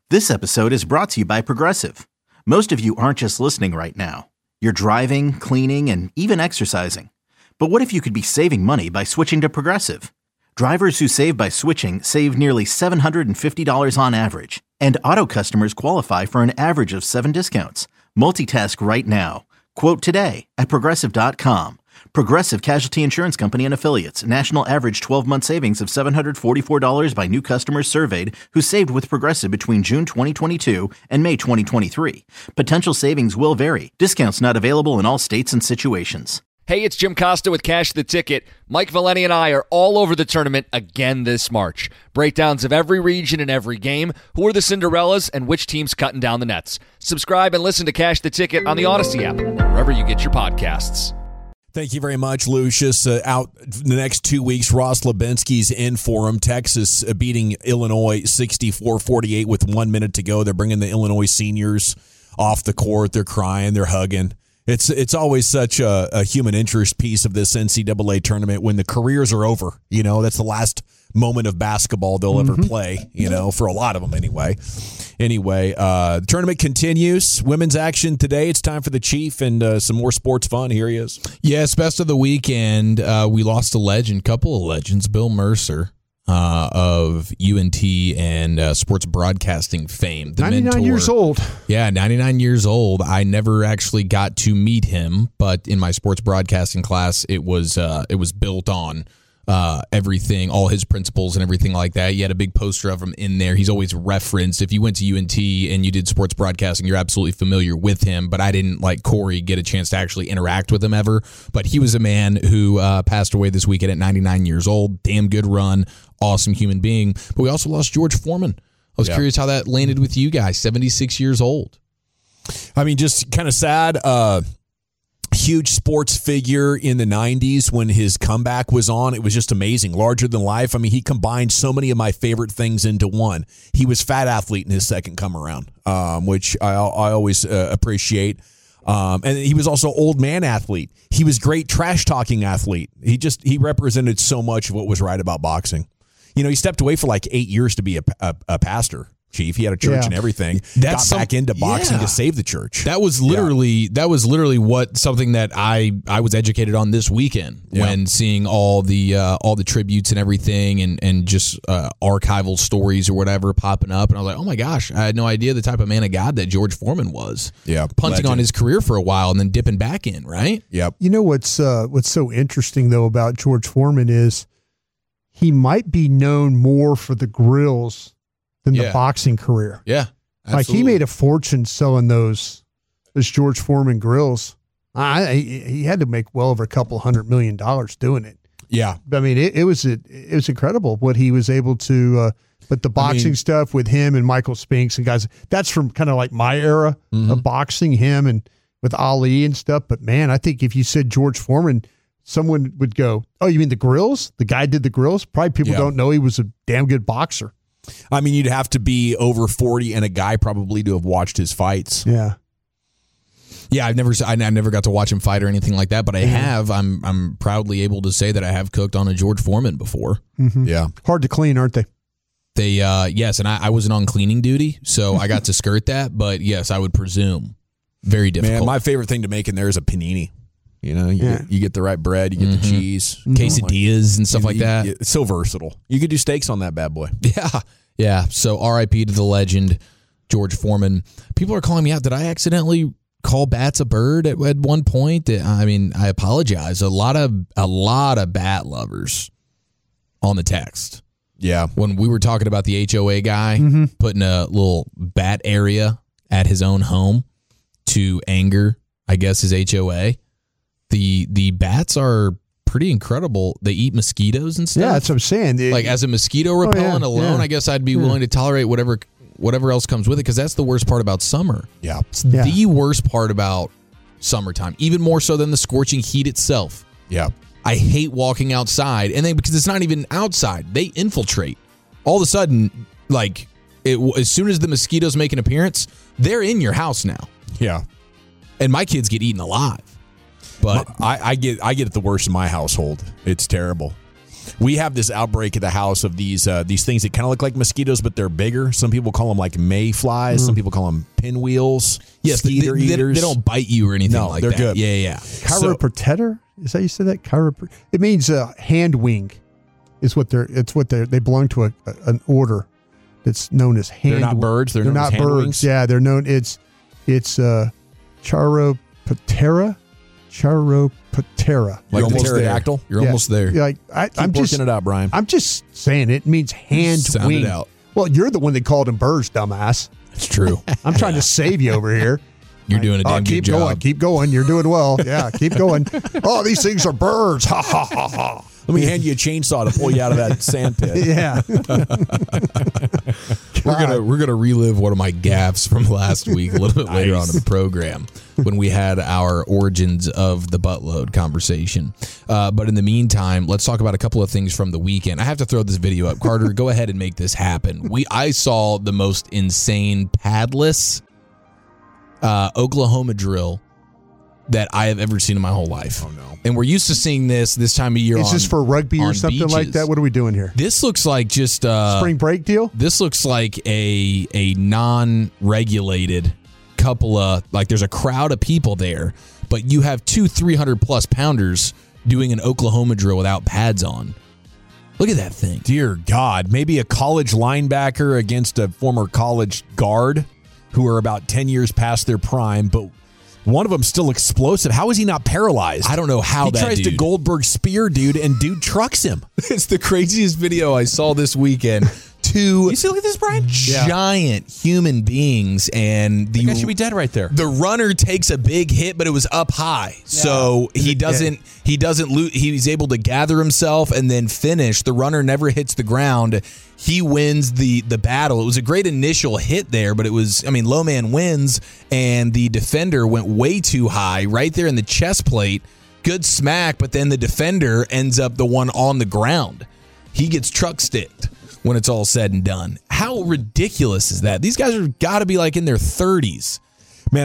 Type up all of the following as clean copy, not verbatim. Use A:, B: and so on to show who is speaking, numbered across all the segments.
A: This episode is brought to you by Progressive. Most of you aren't just listening right now. You're driving, cleaning, and even exercising. But what if you could be saving money by switching to Progressive? Drivers who save by switching save nearly $750 on average. And auto customers qualify for an average of 7 discounts. Multitask right now. Quote today at Progressive.com. Progressive Casualty Insurance Company and Affiliates. National average 12-month savings of $744 by new customers surveyed who saved with Progressive between June 2022 and May 2023. Potential savings will vary. Discounts not available in all states and situations.
B: Hey, it's Jim Costa with Cash the Ticket. Mike Valeni and I are all over the tournament again this March. Breakdowns of every region and every game, who are the Cinderellas, and which team's cutting down the nets. Subscribe and listen to Cash the Ticket on the Odyssey app, wherever you get your podcasts.
C: Thank you very much, Lucius. Out the next 2 weeks, Ross Lubinsky's in for him. Texas beating Illinois 64-48 with 1 minute to go. They're bringing the Illinois seniors off the court. They're crying. They're hugging. It's always such a human interest piece of this NCAA tournament when the careers are over. You know, that's the last moment of basketball they'll ever play, you know, for a lot of them anyway. Anyway, the tournament continues. Women's action today. It's time for the Chief and some more sports fun. Here he is.
D: Yes, best of the weekend. We lost a legend, couple of legends. Bill Mercer of UNT and sports broadcasting fame. The
E: 99
D: mentor.
E: years old.
D: Yeah, 99 years old. I never actually got to meet him, but in my sports broadcasting class, it was built on everything, all his principles and everything like that. You had a big poster of him in there. He's always referenced. If you went to UNT and you did sports broadcasting, you're absolutely familiar with him, but I didn't, like Corey, get a chance to actually interact with him ever. But he was a man who passed away this weekend at 99 years old. Damn good run. Awesome human being. But we also lost George Foreman. I was curious how that landed with you guys, 76 years old.
C: I mean, just kind of sad. Huge sports figure in the 90s when his comeback was on. It was just amazing. Larger than life. I mean, he combined so many of my favorite things into one. He was fat athlete in his second come around, which I always appreciate. And he was also old man athlete. He was great trash talking athlete. He represented so much of what was right about boxing. You know, he stepped away for like 8 years to be a pastor. Chief, he had a church and everything. Got back into boxing to save the church.
D: That was literally what something that I was educated on this weekend when seeing all the tributes and everything and just archival stories or whatever popping up, and I was like, oh my gosh, I had no idea the type of man of God that George Foreman was. Yeah, punting on his career for a while and then dipping back in. Right.
C: Yep.
E: You know what's so interesting though about George Foreman is he might be known more for the grills than the boxing career.
D: Yeah, absolutely.
E: Like he made a fortune selling those George Foreman grills. He had to make well over $200 million doing it.
C: Yeah,
E: I mean it was incredible what he was able to. But the boxing stuff with him and Michael Spinks and guys, that's from kind of like my era of boxing. Him and with Ali and stuff. But man, I think if you said George Foreman, someone would go, "Oh, you mean the grills? The guy did the grills?" Probably people don't know he was a damn good boxer.
C: I mean, you'd have to be over 40 and a guy probably to have watched his fights.
E: Yeah.
D: Yeah, I never got to watch him fight or anything like that, but I have. I'm proudly able to say that I have cooked on a George Foreman before.
E: Mm-hmm.
C: Yeah.
E: Hard to clean, aren't they?
D: They yes, and I wasn't on cleaning duty, so I got to skirt that, but yes, I would presume very difficult.
C: Man, my favorite thing to make in there is a panini. You know, you get the right bread, you get the cheese,
D: quesadillas and stuff like that.
C: It's so versatile. You could do steaks on that bad boy.
D: Yeah. So R.I.P. to the legend, George Foreman. People are calling me out. Did I accidentally call bats a bird at one point? I mean, I apologize. A lot of bat lovers on the text.
C: Yeah.
D: When we were talking about the HOA guy putting a little bat area at his own home to anger, I guess, his HOA. The bats are pretty incredible. They eat mosquitoes and stuff.
E: Yeah, that's what I'm saying.
D: Like as a mosquito repellent alone, I guess I'd be willing to tolerate whatever else comes with it, because that's the worst part about summer.
C: Yeah.
D: It's the worst part about summertime, even more so than the scorching heat itself.
C: Yeah.
D: I hate walking outside, and then because it's not even outside, they infiltrate. All of a sudden, like as soon as the mosquitoes make an appearance, they're in your house now.
C: Yeah.
D: And my kids get eaten alive. But
C: I get it the worst in my household. It's terrible. We have this outbreak at the house of these things that kind of look like mosquitoes, but they're bigger. Some people call them like mayflies. Some people call them pinwheels.
D: Yes,
C: mosquito eaters.
D: They don't bite you or anything like that.
C: They're good.
D: Yeah.
E: Chiropractor? Is that you said that? It means hand wing. Is what they belong to an order that's known as hand.
C: They're not birds. They're known
E: not
C: as hand
E: birds.
C: wings?
E: Yeah, they're known. It's Chiroptera. Chiroptera.
C: Like
D: almost
C: pterodactyl.
D: You're almost there.
E: Yeah, I'm
C: Keep
E: just
C: working it out, Brian.
E: I'm just saying it means hand
D: Sound
E: wing.
D: it out.
E: Well, you're the one that called them birds, dumbass.
D: It's true.
E: I'm trying to save you over here.
D: You're doing a damn good job.
E: Keep going. You're doing well. Yeah, keep going. Oh, these things are birds. Ha ha ha ha.
C: Let me hand you a chainsaw to pull you out of that sand pit.
E: Yeah.
D: We're gonna relive one of my gaffes from last week a little bit later on in the program when we had our origins of the buttload conversation. But in the meantime, let's talk about a couple of things from the weekend. I have to throw this video up. Carter, go ahead and make this happen. I saw the most insane padless Oklahoma drill that I have ever seen in my whole life.
C: Oh, no.
D: And we're used to seeing this time of year.
E: Is this for rugby or something like
D: beaches.
E: that? What are we doing here?
D: This looks like just
E: Spring break deal?
D: This looks like a non-regulated couple of, like there's a crowd of people there, but you have 2 300-plus pounders doing an Oklahoma drill without pads on. Look at that thing.
C: Dear God, maybe a college linebacker against a former college guard who are about 10 years past their prime, but one of them still explosive. How is he not paralyzed?
D: I don't know how
C: he
D: that
C: tries to
D: dude.
C: Goldberg spear dude, and dude trucks him.
D: It's the craziest video I saw this weekend. Two
C: You see, look at this, Brian.
D: giant human beings, and
C: That guy should be dead right there.
D: the runner takes a big hit, but it was up high, so he doesn't lose. He's able to gather himself and then finish. The runner never hits the ground. He wins the battle. It was a great initial hit there, but it was, low man wins, and the defender went way too high right there in the chest plate. Good smack, but then the defender ends up the one on the ground. He gets truck sticked when it's all said and done. How ridiculous is that? These guys are got to be like in their 30s.
C: Man,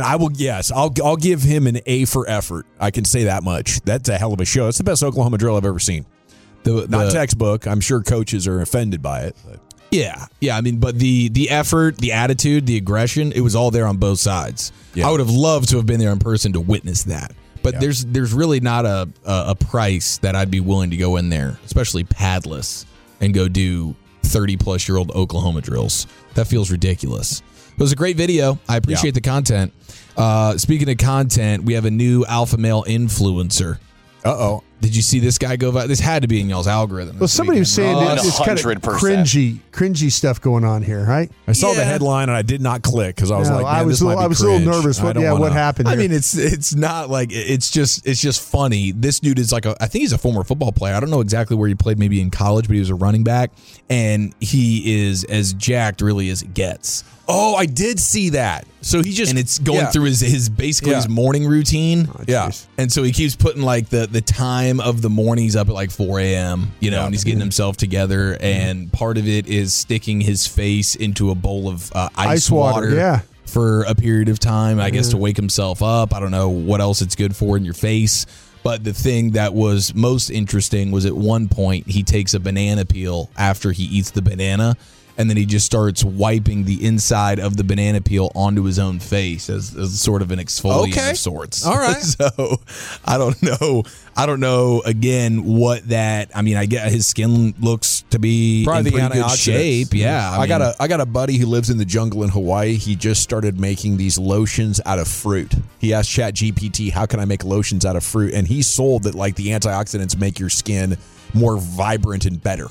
C: I'll give him an A for effort. I can say that much. That's a hell of a show. It's the best Oklahoma drill I've ever seen. Not textbook. I'm sure coaches are offended by it. But.
D: Yeah. But the effort, the attitude, the aggression, it was all there on both sides.
C: Yeah.
D: I would have loved to have been there in person to witness that. But there's really not a price that I'd be willing to go in there, especially padless, and go do 30-plus-year-old Oklahoma drills. That feels ridiculous. It was a great video. I appreciate the content. Speaking of content, we have a new alpha male influencer.
C: Uh-oh.
D: Did you see this guy go viral? This had to be in y'all's algorithm.
E: Well, somebody was saying that it's kind of
F: 100%.
E: cringy stuff going on here, right?
C: I saw the headline and I did not click because I was like, man,
E: I was a little nervous. What happened here?
D: It's not like it's just funny. This dude is like I think he's a former football player. I don't know exactly where he played, maybe in college, but he was a running back, and he is as jacked really as it gets.
C: Oh, I did see that. So he just
D: And it's going through his basically his morning routine.
C: Yeah.
D: And so he keeps putting like the time of the morning. He's up at like 4 a.m., and he's getting himself together. And part of it is sticking his face into a bowl of ice water for a period of time, I guess, to wake himself up. I don't know what else it's good for in your face. But the thing that was most interesting was at one point he takes a banana peel after he eats the banana, and then he just starts wiping the inside of the banana peel onto his own face as sort of an exfoliant of sorts.
C: All right.
D: So I don't know again what that. I get his skin looks to be
C: probably
D: in
C: the
D: pretty good
C: antioxidants.
D: shape. Yeah.
C: I got a buddy who lives in the jungle in Hawaii. He just started making these lotions out of fruit. He asked ChatGPT, how can I make lotions out of fruit? And he sold that like the antioxidants make your skin more vibrant and better.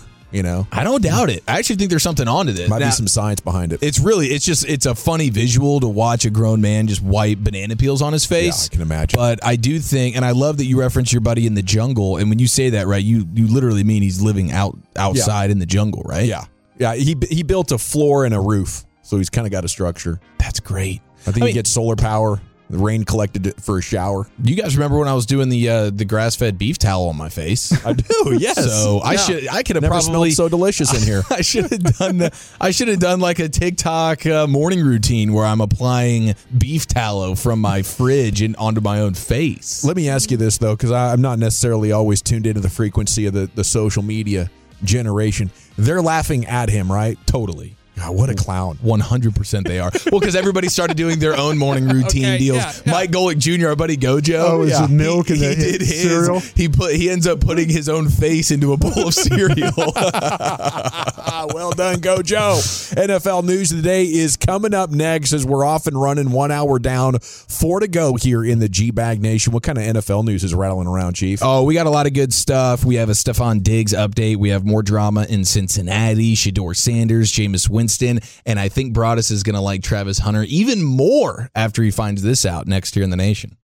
D: I don't doubt it. I actually think there's something onto this.
C: Might be some science behind it.
D: It's a funny visual to watch a grown man just wipe banana peels on his face.
C: Yeah, I can imagine.
D: But I do think, and I love that you reference your buddy in the jungle. And when you say that, right, you literally mean he's living outside in the jungle, right?
C: Yeah. Yeah. He built a floor and a roof. So he's kind of got a structure.
D: That's great.
C: I think he gets solar power. The rain collected it for a shower.
D: You guys remember when I was doing the grass-fed beef towel on my face?
C: I do, yes.
D: So I could have
C: Never
D: probably
C: smelled so delicious in here.
D: I should have done like a TikTok morning routine where I'm applying beef tallow from my fridge and onto my own face.
C: Let me ask you this, though, because I'm not necessarily always tuned into the frequency of the social media generation. They're laughing at him, right?
D: Totally.
C: God, what a clown.
D: 100% they are. Well, because everybody started doing their own morning routine deals.
C: Yeah.
D: Mike Golick Jr., our buddy Gojo.
E: Oh, is it milk and
D: he did his
E: cereal?
D: He ends up putting his own face into a bowl of cereal.
C: Well done, Gojo. NFL news of the day is coming up next as we're off and running, 1 hour down, 4 to go here in the G-Bag Nation. What kind of NFL news is rattling around, Chief?
D: Oh, we got a lot of good stuff. We have a Stephon Diggs update. We have more drama in Cincinnati, Shedeur Sanders, Jameis Winston, and I think Broadus is going to like Travis Hunter even more after he finds this out next year in the Nation.